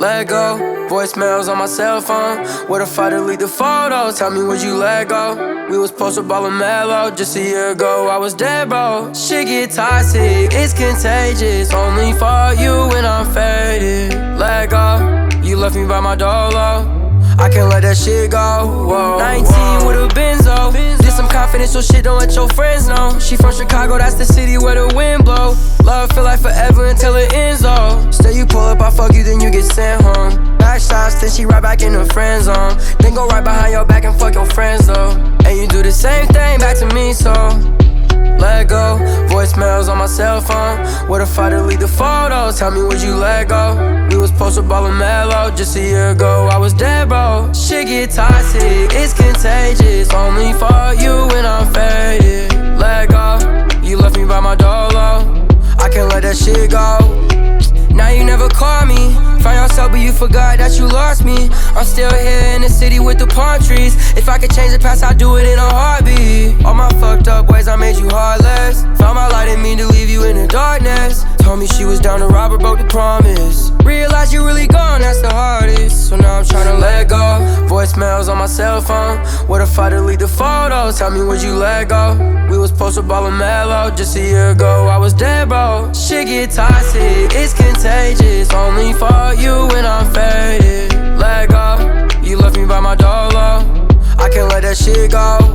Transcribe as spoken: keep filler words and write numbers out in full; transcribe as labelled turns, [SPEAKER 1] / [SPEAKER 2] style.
[SPEAKER 1] let go. Voicemails on my cell phone. What if I delete the photos? Tell me, would you let go? We was posted ballin' mellow. Just a year ago, I was dead, bro. Shit get toxic, it's contagious. Only for you when I'm faded. Let go. You left me by my dolo. I can't let that shit go. Whoa. nineteen with a benzo. Did some confidential shit, don't let your friends know. She from Chicago, that's the city where the wind blow. Love feel like forever until it ends, though. Still you pull up, I fuck you, then you get sent home. Back shots, then she right back in the friend zone. Then go right behind your back and fuck your friends, though. And you do the same thing back to me, so let go. Voicemails on my cell phone. What if I delete the photos? Tell me, would you let go? We was posted ballin' mellow. Just a year ago, I was dead, bro. Shit get toxic, it's contagious. Only for you when I'm faded. Let go. You left me by my dolo. I can't let that shit go. Now you never call me. Found yourself, but you forgot that you lost me. I'm still here in the city with the palm trees. If I could change the past, I'd do it in a heartbeat. All my fucked up ways, I made you heartless. Found my light, didn't mean to leave you in the darkness. Told me she was down to rob her, broke the promise. Realized you really gone, that's the hardest. So now I'm tryna let go. Voicemails on my cell phone. What if I delete the photos? Tell me, would you let go? We was posted ballin' mellow. Just a year ago, I was dead, bro. Shit get toxic, it's contagious. Only for you when I'm faded. Let go. You left me by my dolo. I can't let that shit go.